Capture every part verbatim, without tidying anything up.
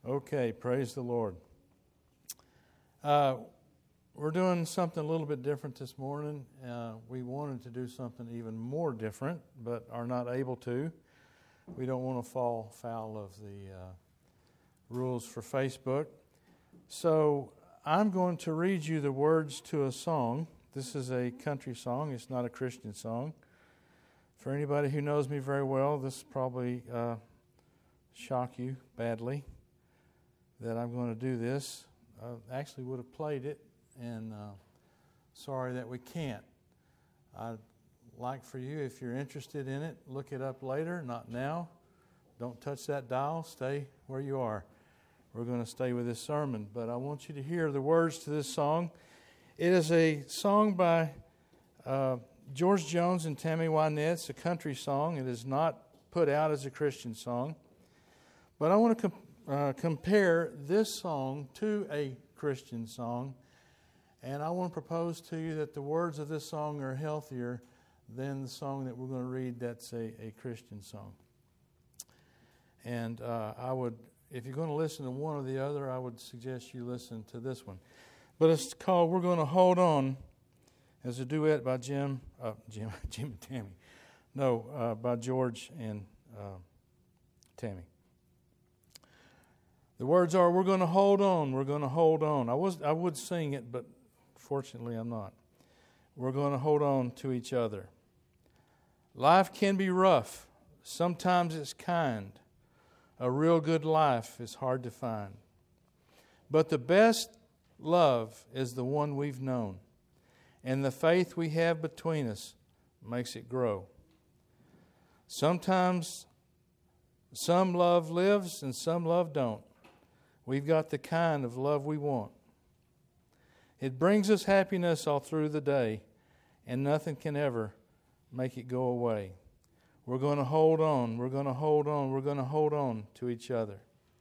Okay, praise the Lord. Uh, we're doing something a little bit different this morning. Uh, we wanted to do something even more different, but are not able to. We don't want to fall foul of the uh, rules for Facebook. So I'm going to read you the words to a song. This is a country song. It's not a Christian song. For anybody who knows me very well, this probably uh, shock you badly that I'm going to do this. I actually would have played it, and uh, sorry that we can't. I'd like for you, if you're interested in it, look it up later, not now. Don't touch that dial. Stay where you are. We're going to stay with this sermon, but I want you to hear the words to this song. It is a song by uh, George Jones and Tammy Wynette. It's a country song. It is not put out as a Christian song. But I want to com- uh, compare this song to a Christian song. And I want to propose to you that the words of this song are healthier than the song that we're going to read that's a, a Christian song. And uh, I would, if you're going to listen to one or the other, I would suggest you listen to this one. But it's called We're Going to Hold On, as a duet by Jim, uh, Jim, Jim and Tammy. No, uh, by George and uh, Tammy. The words are, we're going to hold on, we're going to hold on. I was I would sing it, but fortunately I'm not. We're going to hold on to each other. Life can be rough. Sometimes it's kind. A real good life is hard to find. But the best love is the one we've known. And the faith we have between us makes it grow. Sometimes some love lives and some love don't. We've got the kind of love we want. It brings us happiness all through the day, and nothing can ever make it go away. We're going to hold on, we're going to hold on, we're going to hold on to each other.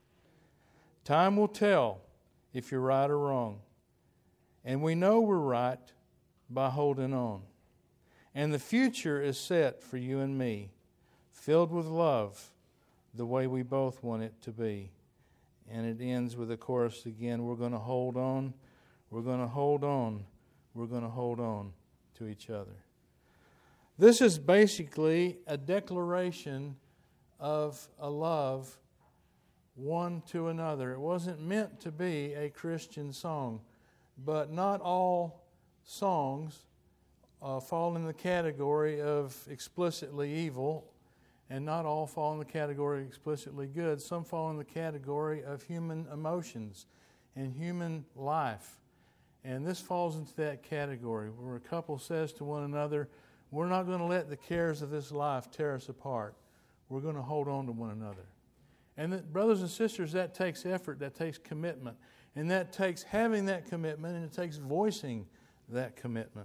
Time will tell if you're right or wrong. And we know we're right by holding on. And the future is set for you and me, filled with love, the way we both want it to be. And it ends with a chorus again. We're going to hold on, we're going to hold on, we're going to hold on to each other. This is basically a declaration of a love one to another. It wasn't meant to be a Christian song, but not all songs uh, fall in the category of explicitly evil, and not all fall in the category of explicitly good. Some fall in the category of human emotions and human life. And this falls into that category where a couple says to one another, we're not going to let the cares of this life tear us apart. We're going to hold on to one another. And that, brothers and sisters, that takes effort, that takes commitment. And that takes having that commitment, and it takes voicing that commitment.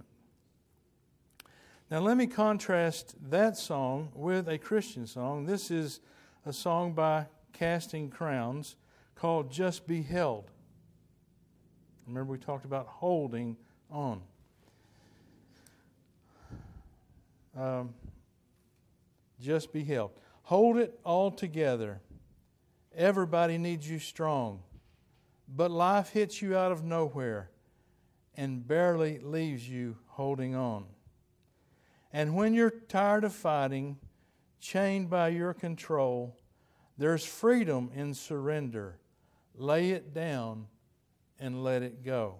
Now let me contrast that song with a Christian song. This is a song by Casting Crowns called Just Be Held. Remember we talked about holding on. Um, just be held. Hold it all together. Everybody needs you strong. But life hits you out of nowhere and barely leaves you holding on. And when you're tired of fighting, chained by your control, there's freedom in surrender. Lay it down and let it go.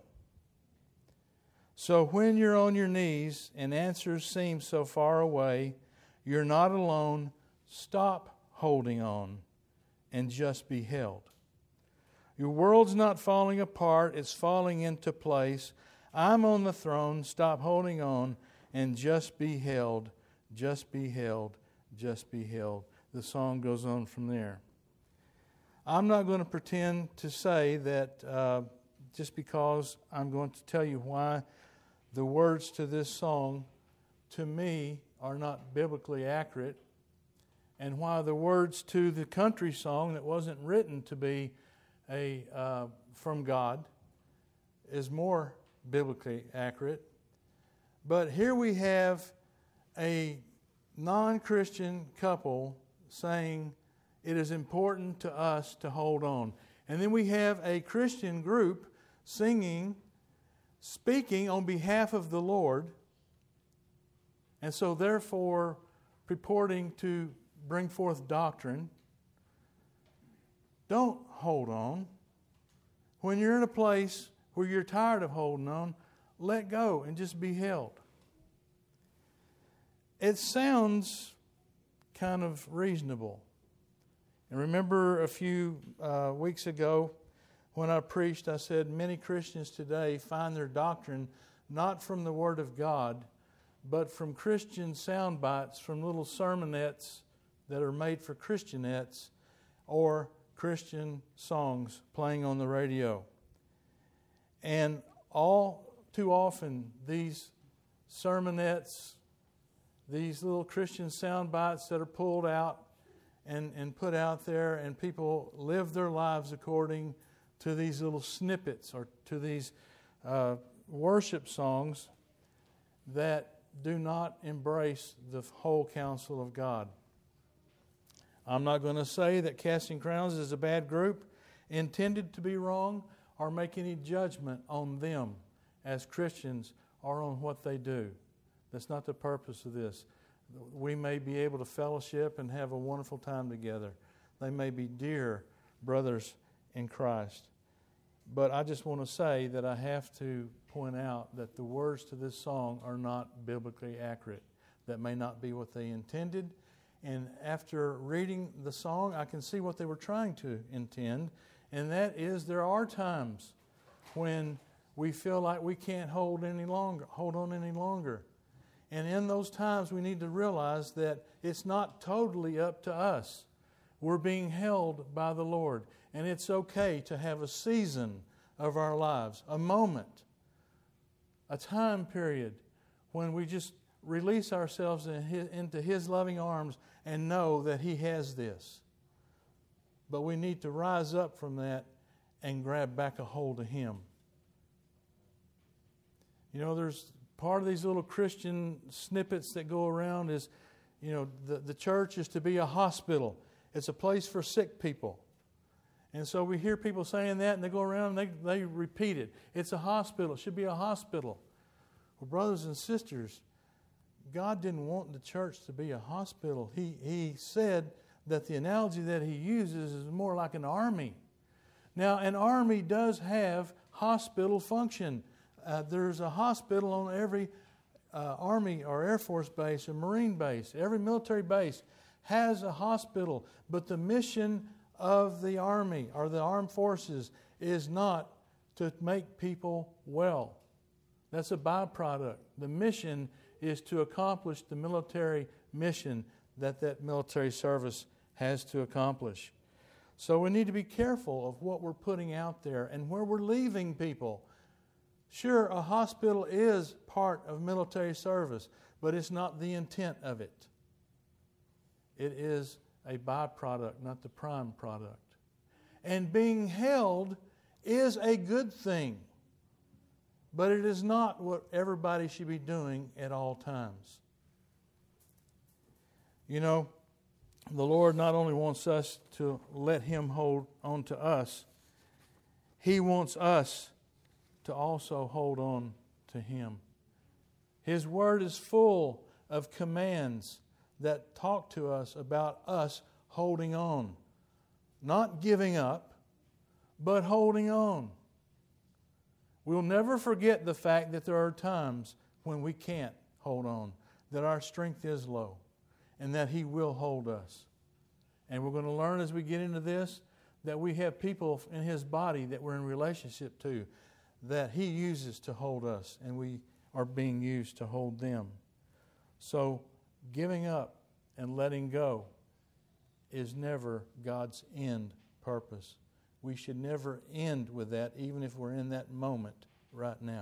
So when you're on your knees and answers seem so far away, you're not alone. Stop holding on and just be held. Your world's not falling apart, it's falling into place. I'm on the throne, stop holding on and just be held, just be held, just be held. The song goes on from there. I'm not going to pretend to say that uh, just because I'm going to tell you why the words to this song, to me, are not biblically accurate, and why the words to the country song that wasn't written to be a uh, from God is more biblically accurate. But here we have a non-Christian couple saying it is important to us to hold on. And then we have a Christian group singing, speaking on behalf of the Lord, and so therefore purporting to bring forth doctrine. Don't hold on. When you're in a place where you're tired of holding on, let go and just be held. It sounds kind of reasonable. And remember a few uh, weeks ago when I preached, I said many Christians today find their doctrine not from the Word of God, but from Christian sound bites, from little sermonettes that are made for Christianettes, or Christian songs playing on the radio. And all too often, these sermonettes, these little Christian sound bites that are pulled out and, and put out there, and people live their lives according to these little snippets or to these uh, worship songs that do not embrace the whole counsel of God. I'm not going to say that Casting Crowns is a bad group intended to be wrong or make any judgment on them as Christians or on what they do. That's not the purpose of this. We may be able to fellowship and have a wonderful time together. They may be dear brothers in Christ. But I just want to say that I have to point out that the words to this song are not biblically accurate. That may not be what they intended. And after reading the song, I can see what they were trying to intend. And that is, there are times when we feel like we can't hold any longer, hold on any longer. And in those times, we need to realize that it's not totally up to us. We're being held by the Lord. And it's okay to have a season of our lives, a moment, a time period when we just release ourselves in his, into His loving arms and know that He has this. But we need to rise up from that and grab back a hold of Him. You know, there's part of these little Christian snippets that go around is, you know, the, the church is to be a hospital. It's a place for sick people. And so we hear people saying that, and they go around and they, they repeat it. It's a hospital. It should be a hospital. Well, brothers and sisters, God didn't want the church to be a hospital. He, he said that the analogy that He uses is more like an army. Now, an army does have hospital function. Uh, there's a hospital on every uh, Army or Air Force base or Marine base. Every military base has a hospital. But the mission of the Army or the armed forces is not to make people well. That's a byproduct. The mission is to accomplish the military mission that that military service has to accomplish. So we need to be careful of what we're putting out there and where we're leaving people. Sure, a hospital is part of military service, but it's not the intent of it. It is a byproduct, not the prime product. And being held is a good thing, but it is not what everybody should be doing at all times. You know, the Lord not only wants us to let Him hold on to us, He wants us to also hold on to Him. His Word is full of commands that talk to us about us holding on. Not giving up, but holding on. We'll never forget the fact that there are times when we can't hold on, that our strength is low, and that He will hold us. And we're going to learn as we get into this that we have people in His body that we're in relationship to, that He uses to hold us, and we are being used to hold them. So giving up and letting go is never God's end purpose. We should never end with that, even if we're in that moment right now.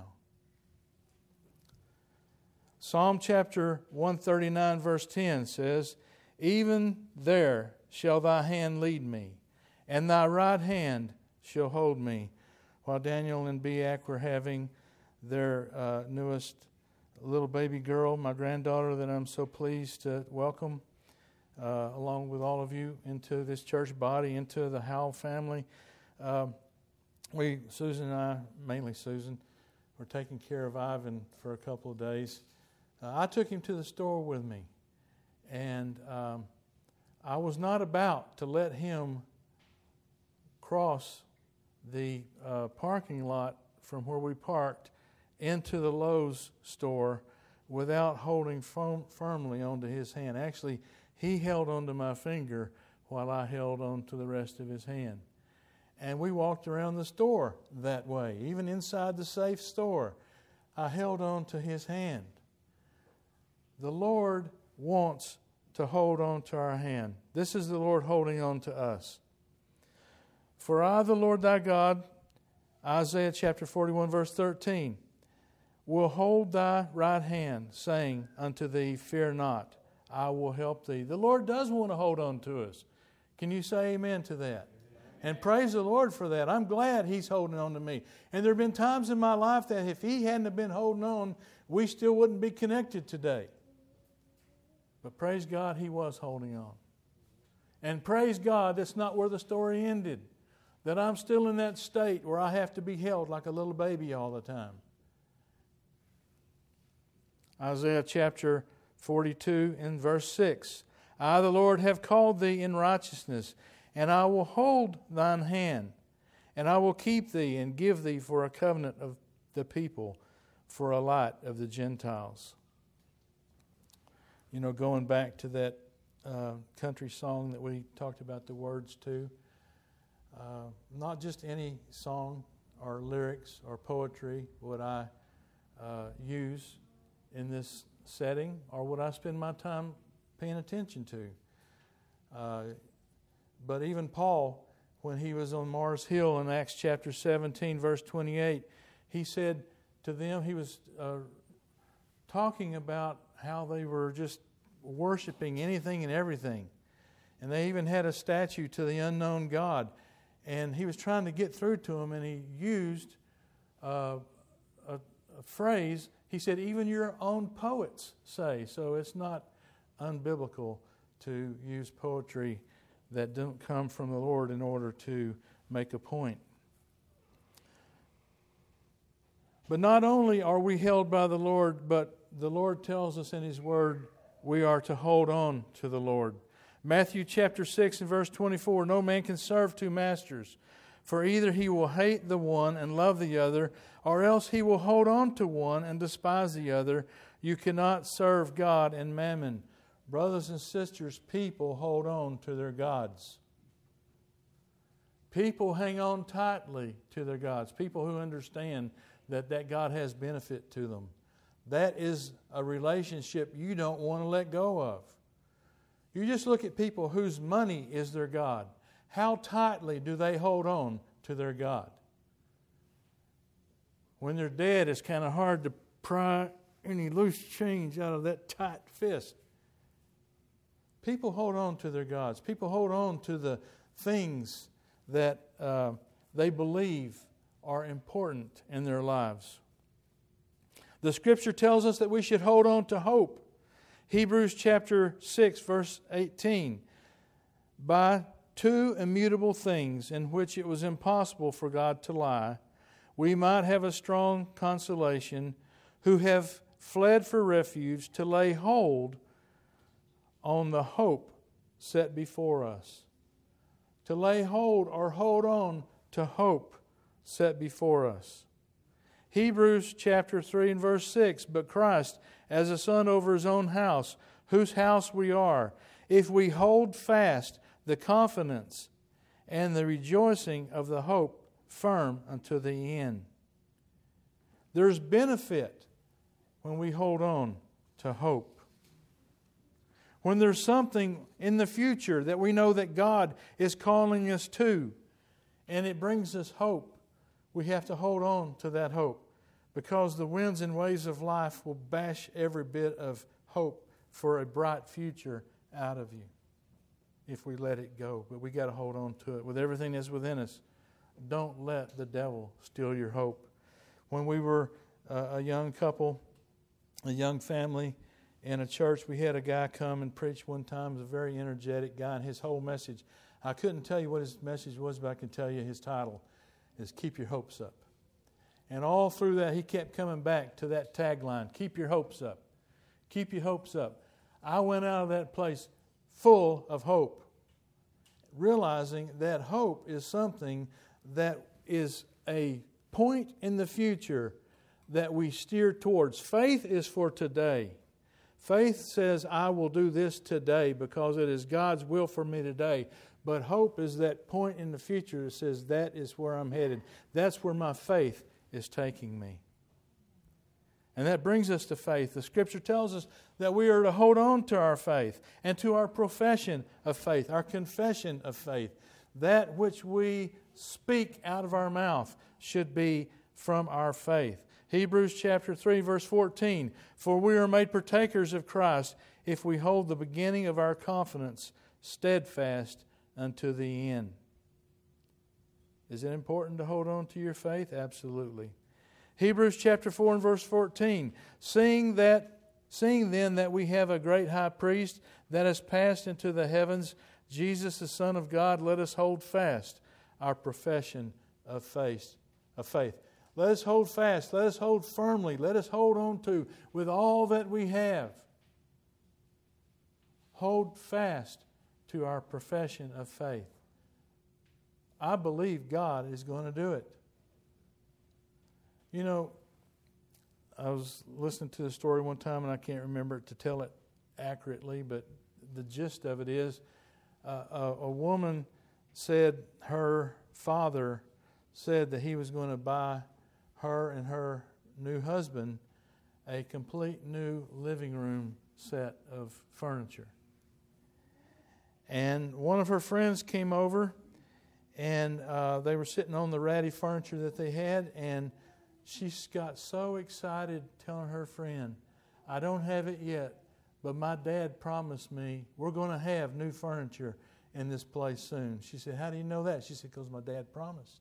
Psalm chapter one thirty-nine verse ten says, "Even there shall thy hand lead me, and thy right hand shall hold me." While Daniel and Beac were having their uh, newest little baby girl, my granddaughter that I'm so pleased to welcome, uh, along with all of you, into this church body, into the Howell family. Um, we, Susan and I, mainly Susan, were taking care of Ivan for a couple of days. Uh, I took him to the store with me, and um, I was not about to let him cross the uh, parking lot from where we parked into the Lowe's store without holding firm, firmly onto his hand. Actually, he held onto my finger while I held onto the rest of his hand. And we walked around the store that way. Even inside the safe store, I held on to his hand. The Lord wants to hold on to our hand. This is the Lord holding on to us. For I, the Lord thy God, Isaiah chapter forty-one, verse thirteen, will hold thy right hand, saying unto thee, fear not, I will help thee. The Lord does want to hold on to us. Can you say amen to that? And praise the Lord for that. I'm glad He's holding on to me. And there have been times in my life that if He hadn't have been holding on, we still wouldn't be connected today. But praise God, He was holding on. And praise God, that's not where the story ended. That I'm still in that state where I have to be held like a little baby all the time. Isaiah chapter forty-two and verse six. I, the Lord, have called thee in righteousness, and I will hold thine hand, and I will keep thee and give thee for a covenant of the people, for a light of the Gentiles. You know, going back to that uh, country song that we talked about the words to, uh, not just any song or lyrics or poetry would I uh, use in this setting, or would I spend my time paying attention to. Uh, but even Paul, when he was on Mars Hill in Acts chapter seventeen, verse twenty-eight, he said to them, he was uh, talking about how they were just worshiping anything and everything. And they even had a statue to the unknown God. And he was trying to get through to them, and he used uh, a, a phrase. He said, even your own poets say. So it's not unbiblical to use poetry that don't come from the Lord in order to make a point. But not only are we held by the Lord, but the Lord tells us in His Word we are to hold on to the Lord. Matthew chapter six and verse twenty-four, no man can serve two masters, for either he will hate the one and love the other, or else he will hold on to one and despise the other. You cannot serve God and mammon. Brothers and sisters, people hold on to their gods. People hang on tightly to their gods. People who understand that that God has benefit to them. That is a relationship you don't want to let go of. You just look at people whose money is their God. How tightly do they hold on to their God? When they're dead, it's kind of hard to pry any loose change out of that tight fist. People hold on to their gods. People hold on to the things that uh, they believe are important in their lives. The Scripture tells us that we should hold on to hope. Hebrews chapter six, verse eighteen. By two immutable things in which it was impossible for God to lie, we might have a strong consolation, who have fled for refuge, to lay hold on the hope set before us. To lay hold or hold on to hope set before us. Hebrews chapter three and verse six, but Christ as a son over His own house, whose house we are, if we hold fast the confidence and the rejoicing of the hope firm unto the end. There's benefit when we hold on to hope. When there's something in the future that we know that God is calling us to, and it brings us hope, we have to hold on to that hope, because the winds and waves of life will bash every bit of hope for a bright future out of you if we let it go. But we got to hold on to it with everything that's within us. Don't let the devil steal your hope. When we were uh, a young couple, a young family in a church, we had a guy come and preach one time. He was a very energetic guy, and his whole message, I couldn't tell you what his message was, but I can tell you his title is Keep Your Hopes Up. And all through that, he kept coming back to that tagline, keep your hopes up. Keep your hopes up. I went out of that place full of hope, realizing that hope is something that is a point in the future that we steer towards. Faith is for today. Faith says, I will do this today because it is God's will for me today. But hope is that point in the future that says, that is where I'm headed. That's where my faith is taking me. And that brings us to faith. The Scripture tells us that we are to hold on to our faith and to our profession of faith, our confession of faith. That which we speak out of our mouth should be from our faith. Hebrews chapter three, verse fourteen, for we are made partakers of Christ if we hold the beginning of our confidence steadfast unto the end. Is it important to hold on to your faith? Absolutely. Hebrews chapter four and verse fourteen, seeing that, seeing then that we have a great high priest that has passed into the heavens, Jesus the Son of God, let us hold fast our profession of faith. Of faith. Let us hold fast. Let us hold firmly. Let us hold on to with all that we have. Hold fast to our profession of faith. I believe God is going to do it. You know, I was listening to the story one time, and I can't remember it to tell it accurately, but the gist of it is uh, a, a woman said her father said that he was going to buy her and her new husband a complete new living room set of furniture. And one of her friends came over, and uh, they were sitting on the ratty furniture that they had, and she got so excited telling her friend, I don't have it yet, but my dad promised me we're going to have new furniture in this place soon. She said, how do you know that? She said, because my dad promised.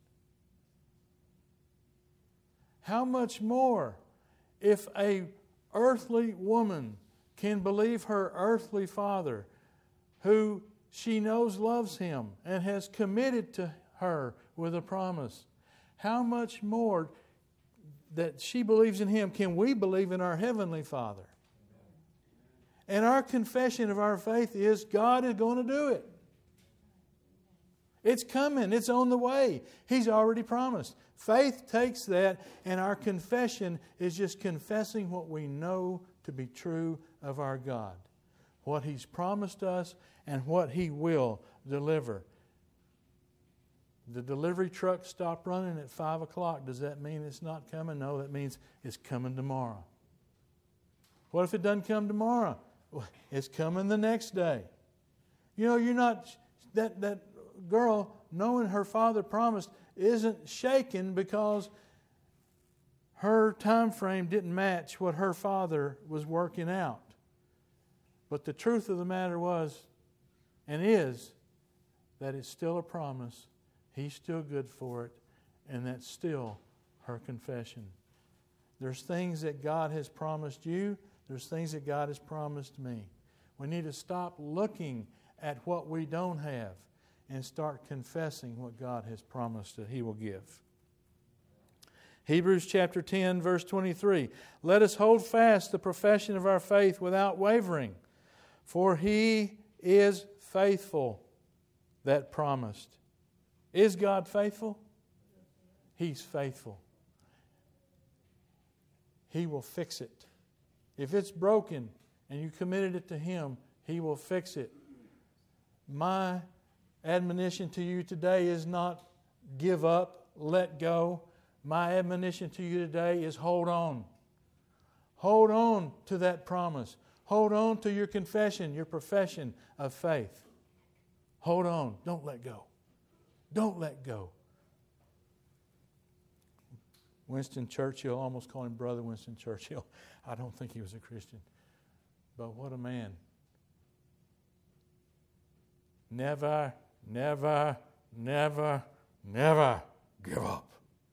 How much more if a earthly woman can believe her earthly father, who she knows loves him and has committed to her with a promise, how much more that she believes in him can we believe in our Heavenly Father? And our confession of our faith is God is going to do it. It's coming. It's on the way. He's already promised. Faith takes that, and our confession is just confessing what we know to be true of our God. What He's promised us and what He will deliver. The delivery truck stopped running at five o'clock. Does that mean it's not coming? No, that means it's coming tomorrow. What if it doesn't come tomorrow? Well, it's coming the next day. You know, you're not... That, that girl, knowing her father promised, isn't shaken because her time frame didn't match what her father was working out. But the truth of the matter was, and is, that it's still a promise. He's still good for it, and that's still her confession. There's things that God has promised you. There's things that God has promised me. We need to stop looking at what we don't have and start confessing what God has promised that He will give. Hebrews chapter ten, verse twenty-three. Let us hold fast the profession of our faith without wavering, for He is faithful that promised. Is God faithful? He's faithful. He will fix it. If it's broken and you committed it to Him, He will fix it. My admonition to you today is not give up, let go. My admonition to you today is hold on. Hold on to that promise. Hold on to your confession, your profession of faith. Hold on. Don't let go. Don't let go. Winston Churchill, almost call him Brother Winston Churchill. I don't think he was a Christian. But what a man. Never, never, never, never give up.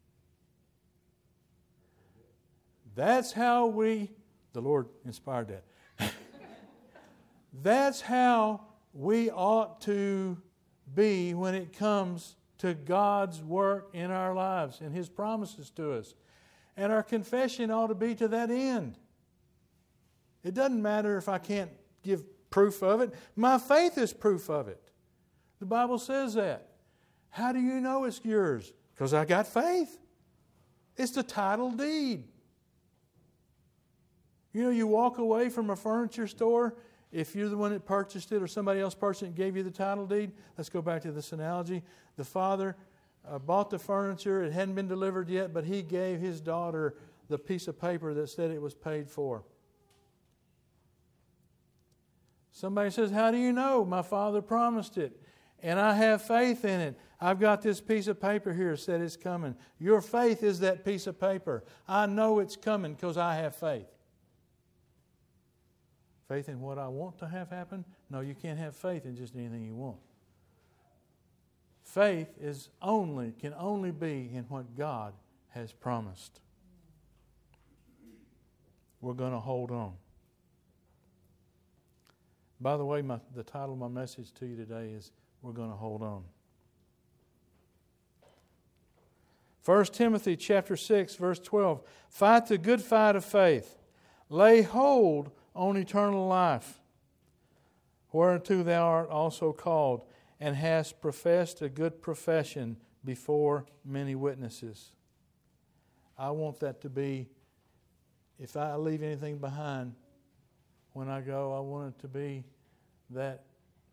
That's how we, the Lord inspired that. That's how we ought to be when it comes to God's work in our lives and His promises to us. And our confession ought to be to that end. It doesn't matter if I can't give proof of it. My faith is proof of it. The Bible says that. How do you know it's yours? Because I got faith. It's the title deed. You know, you walk away from a furniture store, if you're the one that purchased it or somebody else purchased it and gave you the title deed. Let's go back to this analogy. The father uh, bought the furniture. It hadn't been delivered yet, but he gave his daughter the piece of paper that said it was paid for. Somebody says, how do you know? My father promised it. And I have faith in it. I've got this piece of paper here that said it's coming. Your faith is that piece of paper. I know it's coming because I have faith. Faith in what I want to have happen? No, you can't have faith in just anything you want. Faith is only, can only be in what God has promised. We're going to hold on. By the way, my, the title of my message to you today is, we're going to hold on. First Timothy chapter six, verse twelve. Fight the good fight of faith. Lay hold on eternal life, whereunto thou art also called, and hast professed a good profession before many witnesses. I want that to be, if I leave anything behind when I go, I want it to be that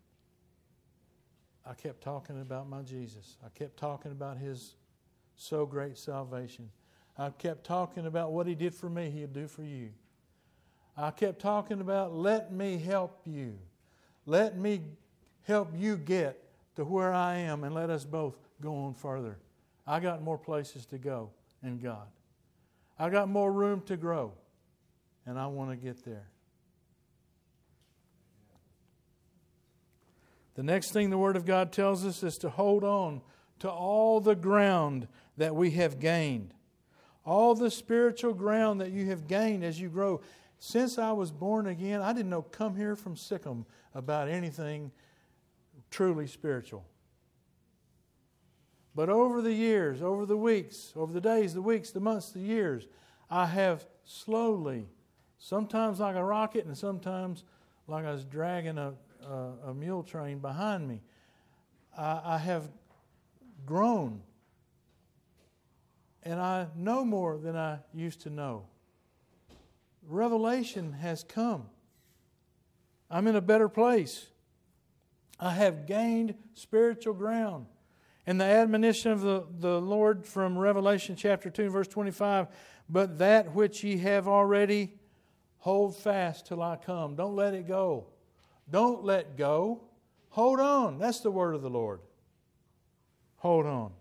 I kept talking about my Jesus. I kept talking about His so great salvation. I kept talking about what He did for me, He'll do for you. I kept talking about, let me help you. Let me help you get to where I am, and let us both go on further. I got more places to go in God. I got more room to grow, and I want to get there. The next thing the Word of God tells us is to hold on to all the ground that we have gained. All the spiritual ground that you have gained as you grow. Since I was born again, I didn't know come here from Sikkim about anything truly spiritual. But over the years, over the weeks, over the days, the weeks, the months, the years, I have slowly, sometimes like a rocket and sometimes like I was dragging a, a, a mule train behind me, I, I have grown. And I know more than I used to know. Revelation has come. I'm in a better place. I have gained spiritual ground. And the admonition of the, the Lord from Revelation chapter two, verse twenty-five, but that which ye have already, hold fast till I come. Don't let it go. Don't let go. Hold on. That's the word of the Lord. Hold on.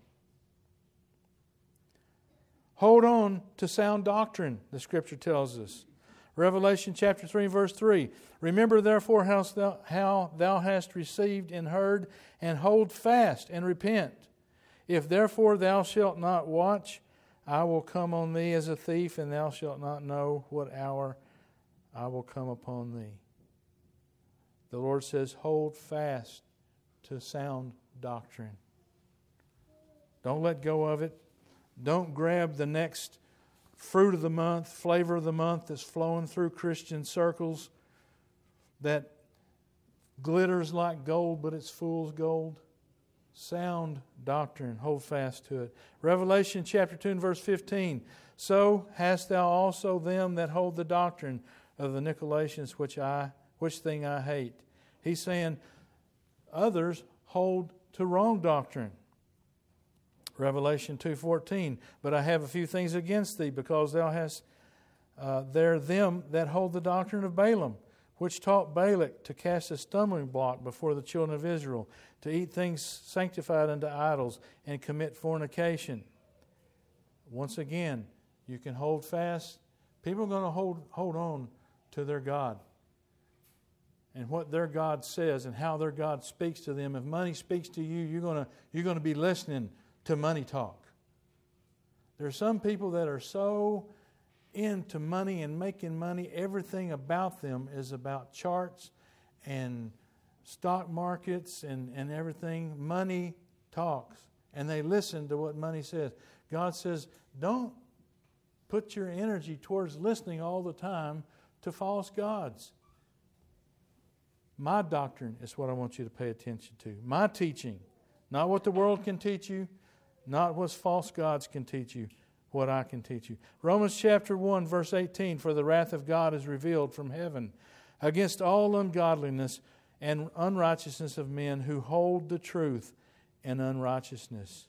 Hold on to sound doctrine, the Scripture tells us. Revelation chapter three, verse three. Remember therefore how thou, how thou hast received and heard, and hold fast and repent. If therefore thou shalt not watch, I will come on thee as a thief, and thou shalt not know what hour I will come upon thee. The Lord says, hold fast to sound doctrine. Don't let go of it. Don't grab the next fruit of the month, flavor of the month that's flowing through Christian circles that glitters like gold, but it's fool's gold. Sound doctrine. Hold fast to it. Revelation chapter two and verse fifteen. So hast thou also them that hold the doctrine of the Nicolaitans, which I, which thing I hate. He's saying others hold to wrong doctrine. Revelation two fourteen. But I have a few things against thee, because thou hast uh, there them that hold the doctrine of Balaam, which taught Balak to cast a stumbling block before the children of Israel, to eat things sanctified unto idols, and commit fornication. Once again, you can hold fast. People are going to hold hold on to their God and what their God says and how their God speaks to them. If money speaks to you, you're going to you're going to be listening to money talk. There are some people that are so into money and making money, everything about them is about charts and stock markets and, and everything, money talks. And they listen to what money says. God says, don't put your energy towards listening all the time to false gods. My doctrine is what I want you to pay attention to. My teaching. Not what the world can teach you. Not what false gods can teach you. What I can teach you. Romans chapter one, verse eighteen. For the wrath of God is revealed from heaven against all ungodliness and unrighteousness of men who hold the truth in unrighteousness.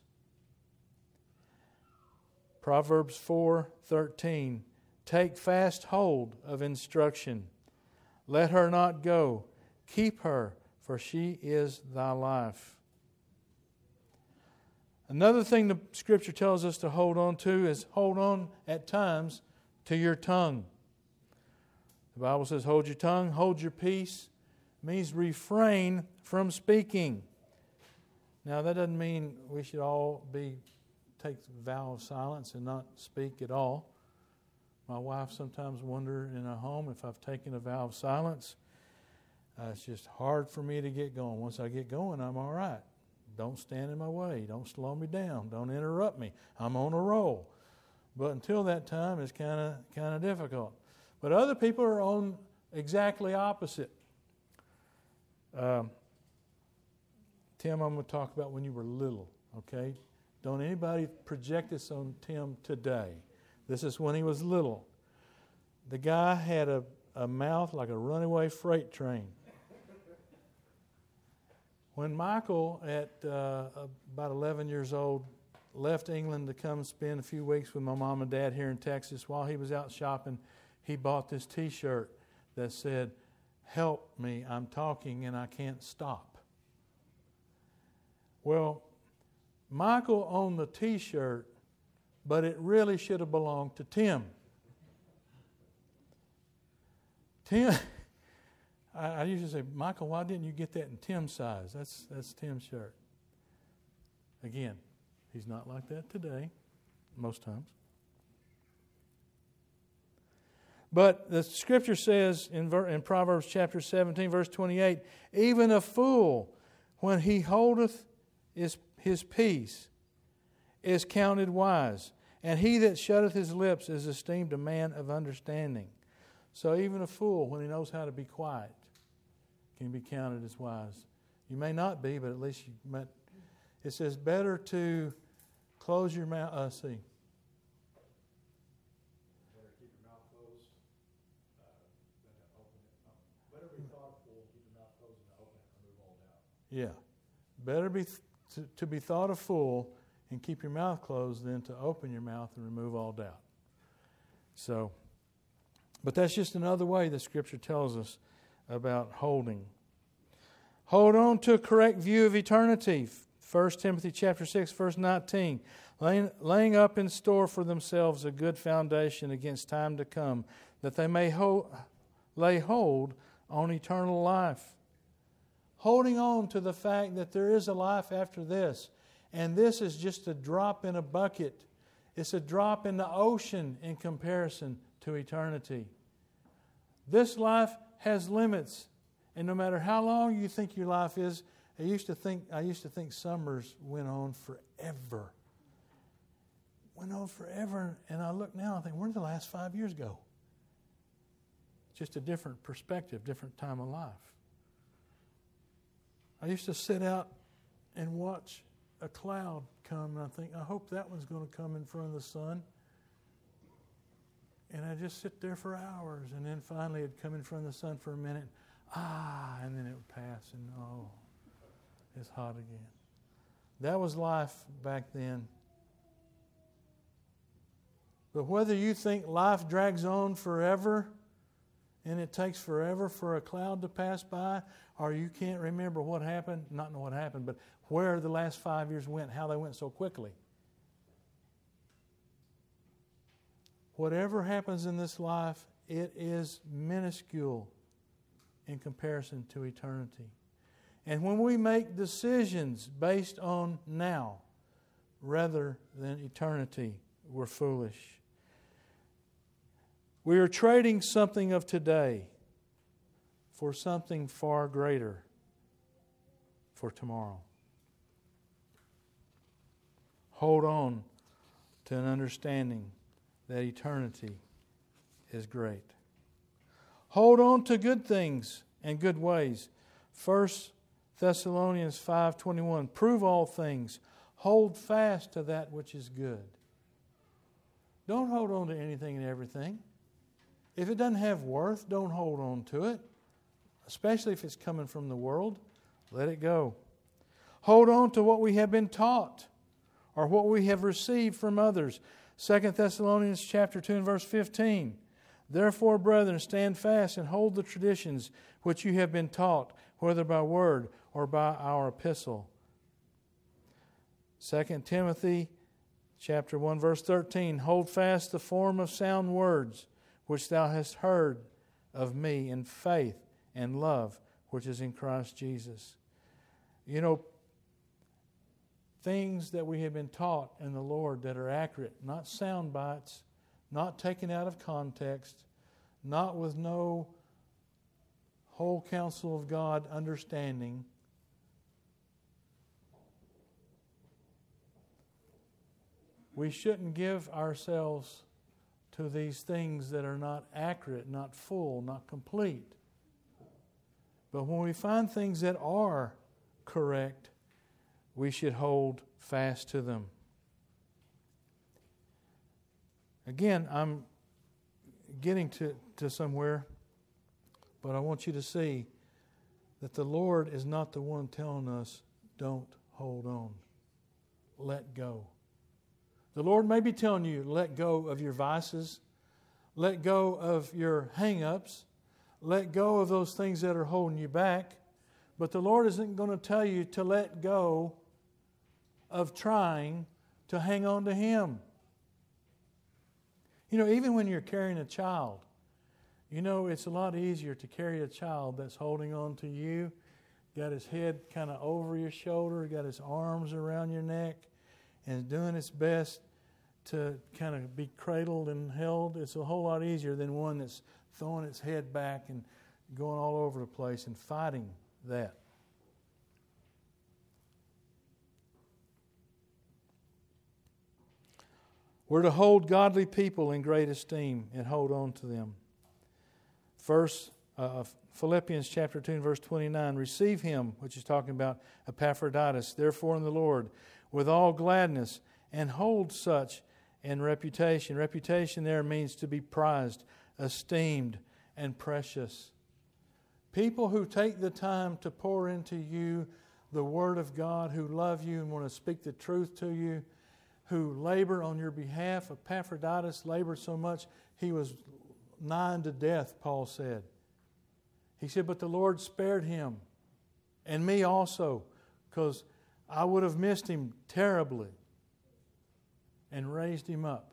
Proverbs four thirteen. Take fast hold of instruction. Let her not go. Keep her, for she is thy life. Another thing the Scripture tells us to hold on to is hold on at times to your tongue. The Bible says hold your tongue, hold your peace. It means refrain from speaking. Now that doesn't mean we should all be take a vow of silence and not speak at all. My wife sometimes wonders in a home if I've taken a vow of silence. Uh, it's just hard for me to get going. Once I get going, I'm all right. Don't stand in my way. Don't slow me down. Don't interrupt me. I'm on a roll. But until that time, it's kind of kind of difficult. But other people are on exactly opposite. Um, Tim, I'm going to talk about when you were little, okay? Don't anybody project this on Tim today. This is when he was little. The guy had a, a mouth like a runaway freight train. When Michael, at uh, about eleven years old, left England to come spend a few weeks with my mom and dad here in Texas, while he was out shopping, he bought this T-shirt that said, "Help me, I'm talking and I can't stop." Well, Michael owned the T-shirt, but it really should have belonged to Tim. Tim, I, I usually say, Michael, why didn't you get that in Tim's size? That's that's Tim's shirt. Again, he's not like that today, most times. But the Scripture says in, in Proverbs chapter seventeen, verse twenty-eight, even a fool, when he holdeth his, his peace, is counted wise, and he that shutteth his lips is esteemed a man of understanding. So even a fool, when he knows how to be quiet, can be counted as wise. You may not be, but at least you might. It says, better to close your mouth. Uh, see. Better keep your mouth closed uh, than to open it. Better be thoughtful, keep your mouth closed, than to open it and remove all doubt. Yeah. Better be th- to, to be thought a fool and keep your mouth closed than to open your mouth and remove all doubt. So, but that's just another way the Scripture tells us about holding. Hold on to a correct view of eternity. First Timothy chapter six, verse nineteen. Laying, laying up in store for themselves a good foundation against time to come, that they may hold, lay hold on eternal life. Holding on to the fact that there is a life after this. And this is just a drop in a bucket. It's a drop in the ocean in comparison to eternity. This life has limits. And no matter how long you think your life is, I used to think I used to think summers went on forever. Went on forever. And I look now and think, where did the last five years go? Just a different perspective, different time of life. I used to sit out and watch a cloud come, and I think, I hope that one's going to come in front of the sun. And I just sit there for hours, and then finally it'd come in front of the sun for a minute. Ah, and then it would pass, and oh, it's hot again. That was life back then. But whether you think life drags on forever, and it takes forever for a cloud to pass by, or you can't remember what happened, not know what happened, but where the last five years went, how they went so quickly. Whatever happens in this life, it is minuscule in comparison to eternity. And when we make decisions based on now rather than eternity, we're foolish. We are trading something of today for something far greater for tomorrow. Hold on to an understanding that eternity is great. Hold on to good things and good ways. First Thessalonians five twenty-one, prove all things. Hold fast to that which is good. Don't hold on to anything and everything. If it doesn't have worth, don't hold on to it. Especially if it's coming from the world. Let it go. Hold on to what we have been taught or what we have received from others. Second Thessalonians chapter two and verse fifteen. Therefore, brethren, stand fast and hold the traditions which you have been taught, whether by word or by our epistle. Second Timothy chapter one verse thirteen. Hold fast the form of sound words which thou hast heard of me in faith and love which is in Christ Jesus. You know, things that we have been taught in the Lord that are accurate, not sound bites, not taken out of context, not with no whole counsel of God understanding. We shouldn't give ourselves to these things that are not accurate, not full, not complete. But when we find things that are correct, we should hold fast to them. Again, I'm getting to, to somewhere, but I want you to see that the Lord is not the one telling us, don't hold on. Let go. The Lord may be telling you, let go of your vices, let go of your hang-ups, let go of those things that are holding you back, but the Lord isn't going to tell you to let go of trying to hang on to Him. You know, even when you're carrying a child, you know, it's a lot easier to carry a child that's holding on to you, got his head kind of over your shoulder, got his arms around your neck, and is doing its best to kind of be cradled and held. It's a whole lot easier than one that's throwing its head back and going all over the place and fighting that. We're to hold godly people in great esteem and hold on to them. First, uh, Philippians chapter two and verse twenty-nine, receive him, which is talking about Epaphroditus, therefore in the Lord, with all gladness, and hold such in reputation. Reputation there means to be prized, esteemed, and precious. People who take the time to pour into you the Word of God, who love you and want to speak the truth to you, who labor on your behalf. Epaphroditus labored so much he was nigh unto death, Paul said. He said, but the Lord spared him, and me also, because I would have missed him terribly, and raised him up.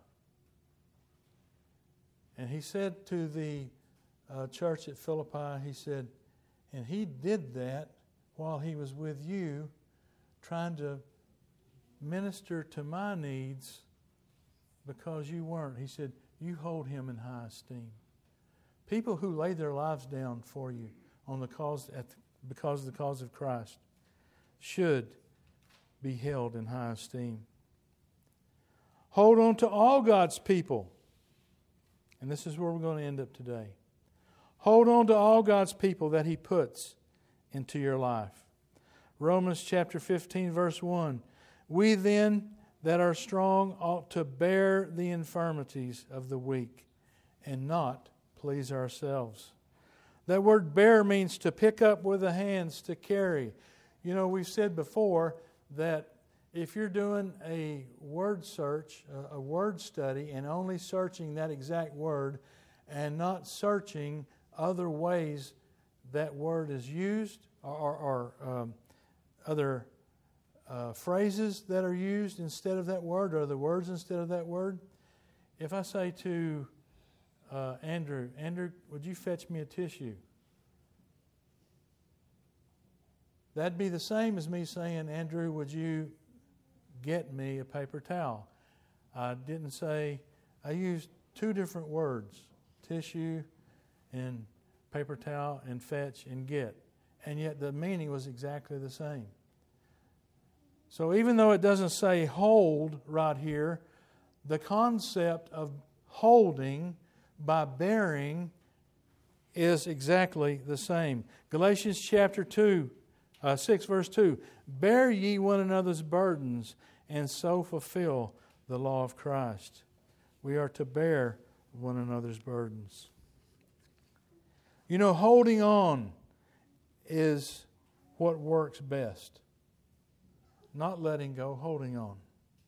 And he said to the uh, church at Philippi, he said, and he did that while he was with you, trying to minister to my needs because you weren't. He said, you hold him in high esteem. People who lay their lives down for you on the cause at the, because of the cause of Christ should be held in high esteem. Hold on to all God's people. And this is where we're going to end up today. Hold on to all God's people that He puts into your life. Romans chapter fifteen verse one. We then that are strong ought to bear the infirmities of the weak and not please ourselves. That word bear means to pick up with the hands, to carry. You know, we've said before that if you're doing a word search, a word study, and only searching that exact word and not searching other ways that word is used or, or, or um, other uh, phrases that are used instead of that word or the words instead of that word. If I say to uh, Andrew, Andrew, would you fetch me a tissue? That'd be the same as me saying, Andrew, would you get me a paper towel? I didn't say, I used two different words, tissue and paper towel and fetch and get. And yet the meaning was exactly the same. So even though it doesn't say hold right here, the concept of holding by bearing is exactly the same. Galatians chapter two, uh, six, verse two. Bear ye one another's burdens, and so fulfill the law of Christ. We are to bear one another's burdens. You know, holding on is what works best. Not letting go, holding on.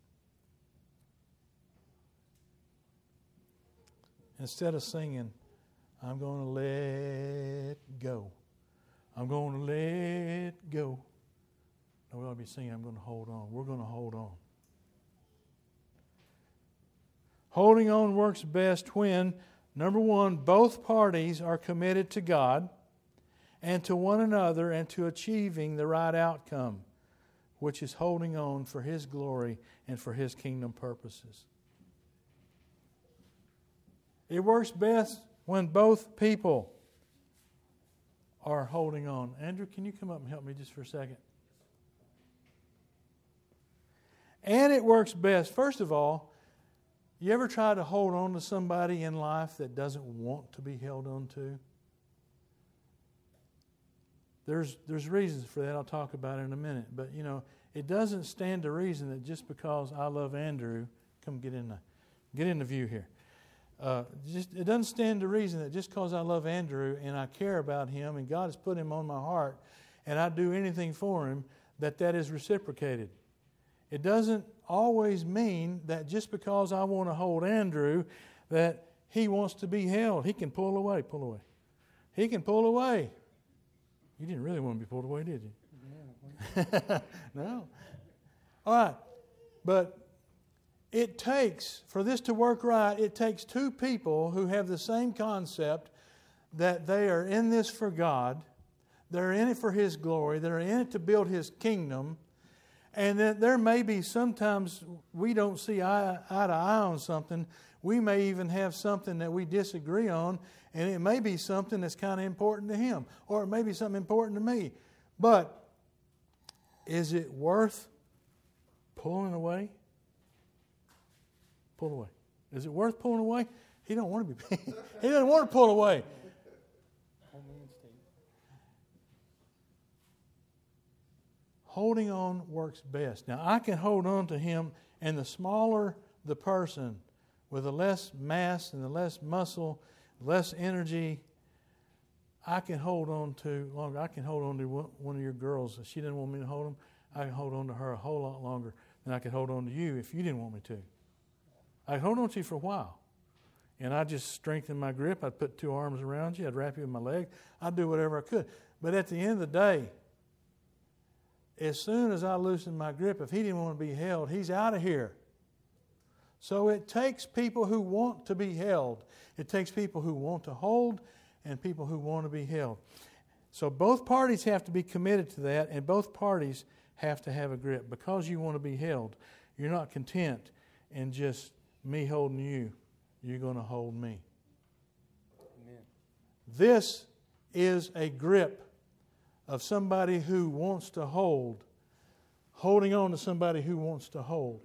Instead of singing, I'm going to let go. I'm going to let go. No, we ought to be singing, I'm going to hold on. We're going to hold on. Holding on works best when, number one, both parties are committed to God and to one another and to achieving the right outcome, which is holding on for His glory and for His kingdom purposes. It works best when both people are holding on. Andrew, can you come up and help me just for a second? And it works best, first of all, you ever try to hold on to somebody in life that doesn't want to be held on to? There's there's reasons for that. I'll talk about it in a minute. But, you know, it doesn't stand to reason that just because I love Andrew, come get in the, get in the view here. Uh, just it doesn't stand to reason that just because I love Andrew and I care about him and God has put him on my heart and I do anything for him, that that is reciprocated. It doesn't always mean that just because I want to hold Andrew that he wants to be held. He can pull away, pull away. He can pull away. You didn't really want to be pulled away, did you? Yeah. No. All right. But it takes, for this to work right, it takes two people who have the same concept that they are in this for God, they're in it for His glory, they're in it to build His kingdom, and that there may be sometimes we don't see eye, eye to eye on something. We may even have something that we disagree on, and it may be something that's kind of important to him, or it may be something important to me. But is it worth pulling away? Pull away. Is it worth pulling away? He don't want to be. He doesn't want to pull away. Holding on works best. Now, I can hold on to him, and the smaller the person, with the less mass and the less muscle, less energy, I can hold on to longer. I can hold on to one of your girls. If she didn't want me to hold them, I can hold on to her a whole lot longer than I could hold on to you if you didn't want me to. I'd hold on to you for a while. And I'd just strengthen my grip. I'd put two arms around you. I'd wrap you in my leg. I'd do whatever I could. But at the end of the day, as soon as I loosen my grip, if he didn't want to be held, he's out of here. So it takes people who want to be held. It takes people who want to hold and people who want to be held. So both parties have to be committed to that, and both parties have to have a grip. Because you want to be held, you're not content in just me holding you. You're going to hold me. Amen. This is a grip of somebody who wants to hold, holding on to somebody who wants to hold.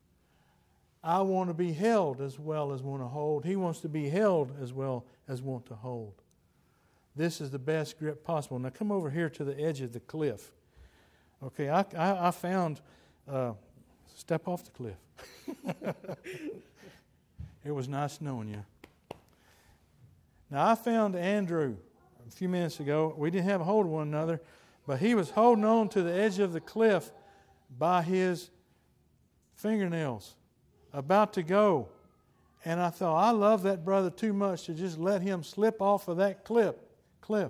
I want to be held as well as want to hold. He wants to be held as well as want to hold. This is the best grip possible. Now come over here to the edge of the cliff. Okay, I, I, I found, uh, step off the cliff. It was nice knowing you. Now I found Andrew a few minutes ago. We didn't have a hold of one another, but he was holding on to the edge of the cliff by his fingernails, about to go. And I thought, I love that brother too much to just let him slip off of that cliff. cliff.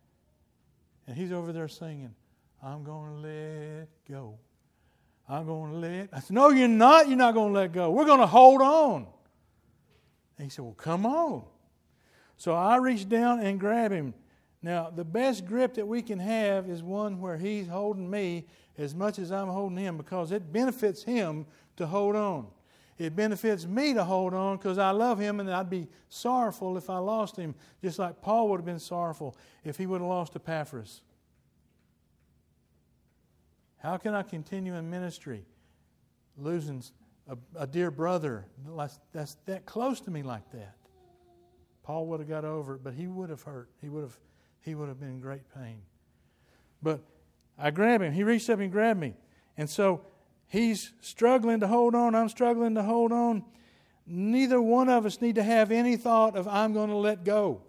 And he's over there singing, I'm going to let go. I'm going to let... I said, no, you're not. You're not going to let go. We're going to hold on. And he said, well, come on. So I reached down and grabbed him. Now, the best grip that we can have is one where he's holding me as much as I'm holding him, because it benefits him to hold on. It benefits me to hold on because I love him, and I'd be sorrowful if I lost him, just like Paul would have been sorrowful if he would have lost Epaphras. How can I continue in ministry losing a, a dear brother that's, that's that close to me like that? Paul would have got over it, but he would have hurt. He would have, he would have been in great pain. But I grab him. He reached up and grabbed me. And so he's struggling to hold on. I'm struggling to hold on. Neither one of us need to have any thought of, I'm going to let go.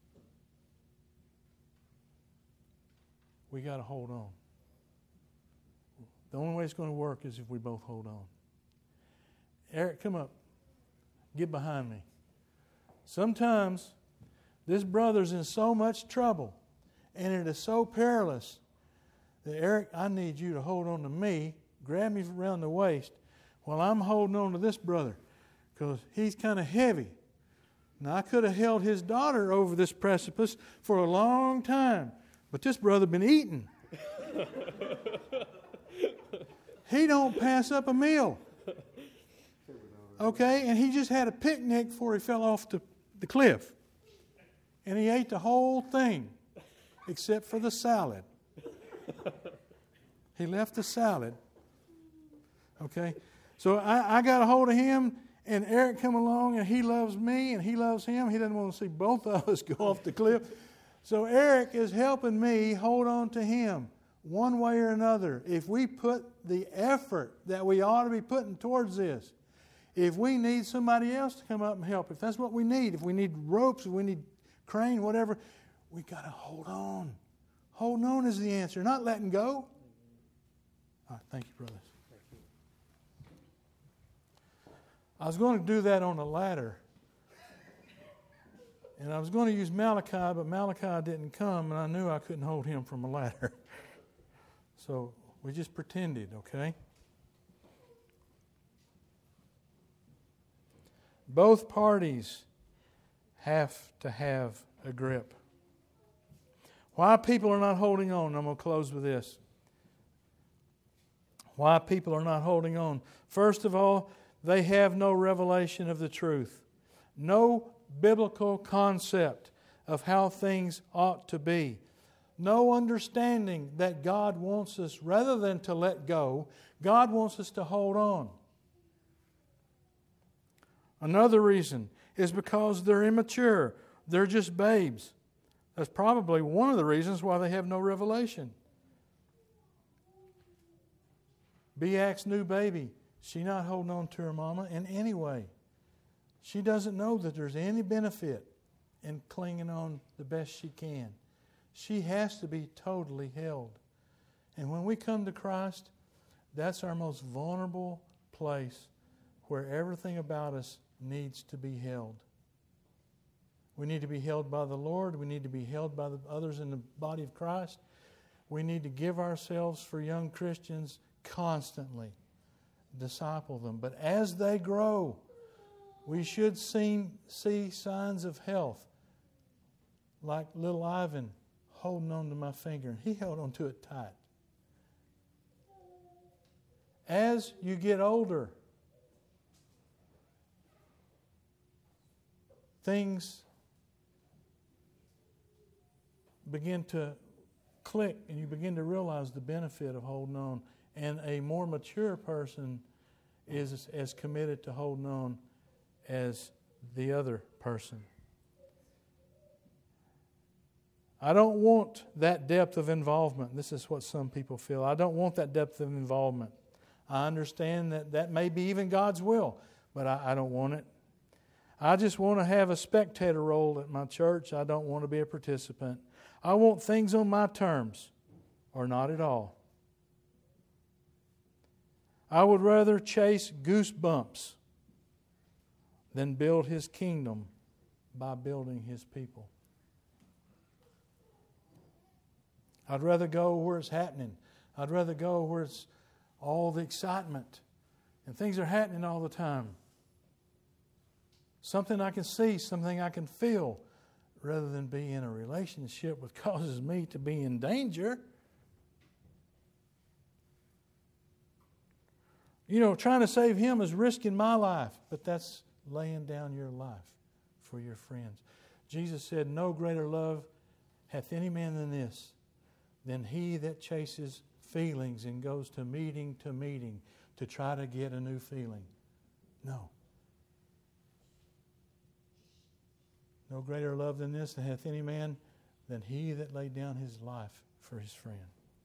We got to hold on. The only way it's going to work is if we both hold on. Eric, come up. Get behind me. Sometimes this brother's in so much trouble and it is so perilous that, Eric, I need you to hold on to me, grab me around the waist while I'm holding on to this brother because he's kind of heavy. Now, I could have held his daughter over this precipice for a long time, but this brother been eating. He don't pass up a meal. Okay, and he just had a picnic before he fell off the, the cliff. And he ate the whole thing, except for the salad. He left the salad. Okay, so I, I got a hold of him, and Eric come along, and he loves me, and he loves him. He doesn't want to see both of us go off the cliff. So Eric is helping me hold on to him one way or another. If we put the effort that we ought to be putting towards this, if we need somebody else to come up and help, if that's what we need, if we need ropes, if we need crane, whatever, we got to hold on. Holding on is the answer, not letting go. All right, thank you, brothers. Thank you. I was going to do that on a ladder. And I was going to use Malachi, but Malachi didn't come, and I knew I couldn't hold him from a ladder. So we just pretended, okay? Both parties have to have a grip. Why people are not holding on, I'm going to close with this. Why people are not holding on. First of all, they have no revelation of the truth. No biblical concept of how things ought to be. No understanding that God wants us, rather than to let go, God wants us to hold on. Another reason is because they're immature. They're just babes. That's probably one of the reasons why they have no revelation. Beak's new baby, she not holding on to her mama in any way. She doesn't know that there's any benefit in clinging on the best she can. She has to be totally held. And when we come to Christ, that's our most vulnerable place where everything about us needs to be held. We need to be held by the Lord. We need to be held by the others in the body of Christ. We need to give ourselves for young Christians constantly. Disciple them. But as they grow, we should see, see signs of health. Like little Ivan holding on to my finger. He held on to it tight. As you get older, things begin to click and you begin to realize the benefit of holding on. And a more mature person is as committed to holding on as the other person. I don't want that depth of involvement. This is what some people feel. I don't want that depth of involvement. I understand that that may be even God's will, but I, I don't want it. I just want to have a spectator role at my church. I don't want to be a participant. I want things on my terms, or not at all. I would rather chase goosebumps than build His kingdom by building His people. I'd rather go where it's happening. I'd rather go where it's all the excitement and things are happening all the time. Something I can see, something I can feel, rather than be in a relationship that causes me to be in danger. You know, trying to save him is risking my life, but that's laying down your life for your friends. Jesus said, "No greater love hath any man than this, than he that chases feelings and goes to meeting to meeting to try to get a new feeling. No. No greater love than this hath any man than he that laid down his life for his friend.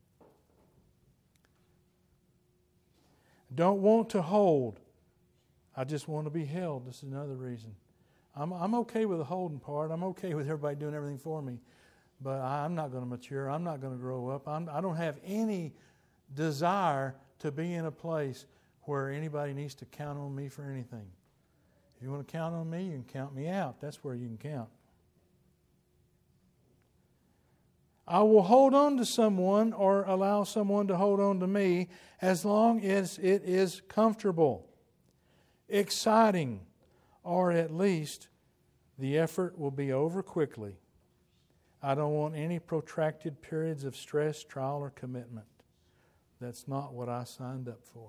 Don't want to hold. I just want to be held. This is another reason. I'm, I'm okay with the holding part. I'm okay with everybody doing everything for me. But I'm not going to mature. I'm not going to grow up. I'm, I don't have any desire to be in a place where anybody needs to count on me for anything. If you want to count on me, you can count me out. That's where you can count. I will hold on to someone or allow someone to hold on to me as long as it is comfortable, exciting, or at least the effort will be over quickly. I don't want any protracted periods of stress, trial, or commitment. That's not what I signed up for.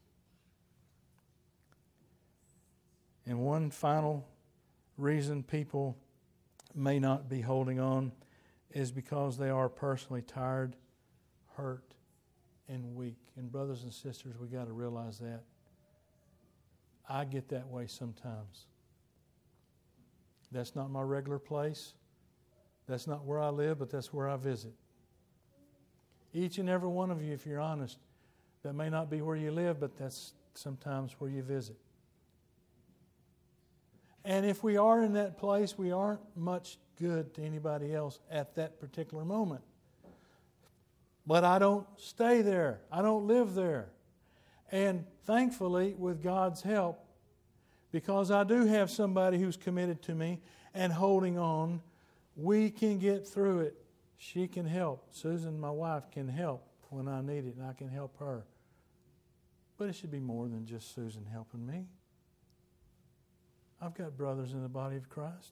And one final reason people may not be holding on is because they are personally tired, hurt, and weak. And brothers and sisters, we got to realize that. I get that way sometimes. That's not my regular place. That's not where I live, but that's where I visit. Each and every one of you, if you're honest, that may not be where you live, but that's sometimes where you visit. And if we are in that place, we aren't much good to anybody else at that particular moment. But I don't stay there. I don't live there. And thankfully, with God's help, because I do have somebody who's committed to me and holding on, we can get through it. She can help. Susan, my wife, can help when I need it, and I can help her. But it should be more than just Susan helping me. I've got brothers in the body of Christ.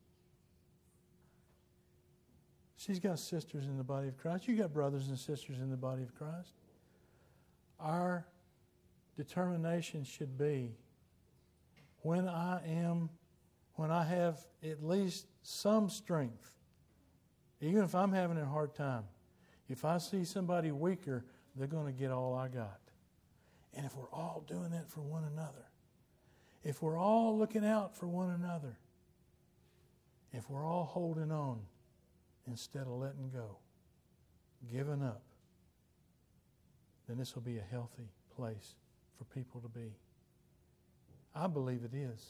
She's got sisters in the body of Christ. You got brothers and sisters in the body of Christ. Our determination should be, when I am, when I have at least some strength, even if I'm having a hard time, if I see somebody weaker, they're going to get all I got. And if we're all doing that for one another, if we're all looking out for one another, if we're all holding on instead of letting go, giving up, then this will be a healthy place for people to be. I believe it is.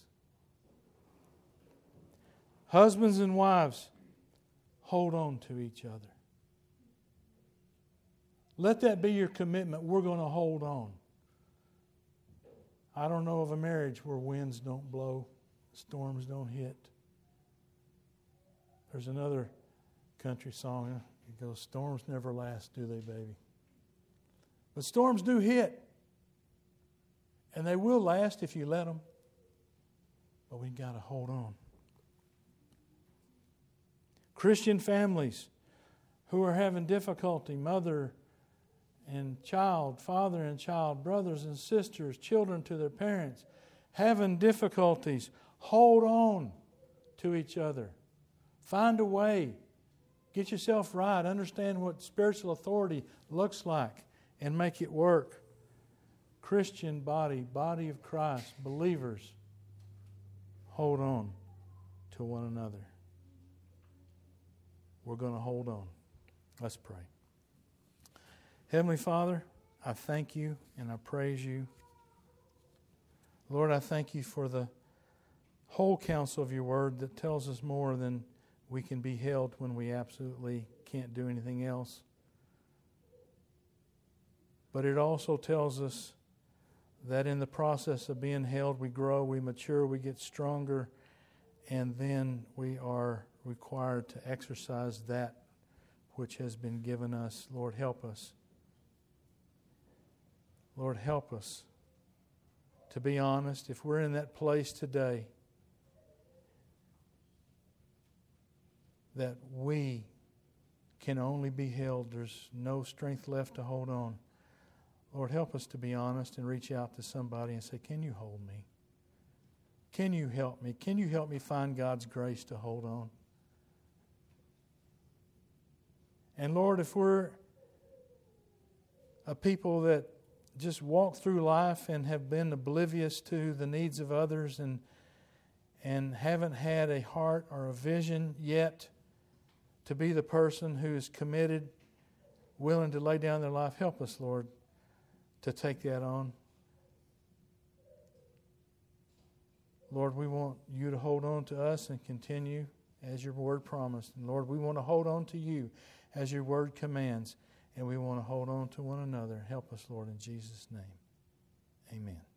Husbands and wives, hold on to each other. Let that be your commitment. We're going to hold on. I don't know of a marriage where winds don't blow, storms don't hit. There's another country song. It goes, storms never last, do they, baby? But storms do hit. And they will last if you let them. But we've got to hold on. Christian families who are having difficulty, mother and child, father and child, brothers and sisters, children to their parents, having difficulties, hold on to each other. Find a way. Get yourself right. Understand what spiritual authority looks like and make it work. Christian body, body of Christ, believers, hold on to one another. We're going to hold on. Let's pray. Heavenly Father, I thank you and I praise you. Lord, I thank you for the whole counsel of your word that tells us more than we can be held when we absolutely can't do anything else. But it also tells us that in the process of being held, we grow, we mature, we get stronger, and then we are required to exercise that which has been given us. Lord, help us. Lord, help us to be honest. If we're in that place today that we can only be held, there's no strength left to hold on, Lord, help us to be honest and reach out to somebody and say, can you hold me? Can you help me? Can you help me find God's grace to hold on? And Lord, if we're of people that just walk through life and have been oblivious to the needs of others and and haven't had a heart or a vision yet to be the person who is committed, willing to lay down their life. Help us, Lord, to take that on. Lord, we want you to hold on to us and continue as your word promised. And Lord, we want to hold on to you as your word commands, and we want to hold on to one another. Help us, Lord, in Jesus' name. Amen.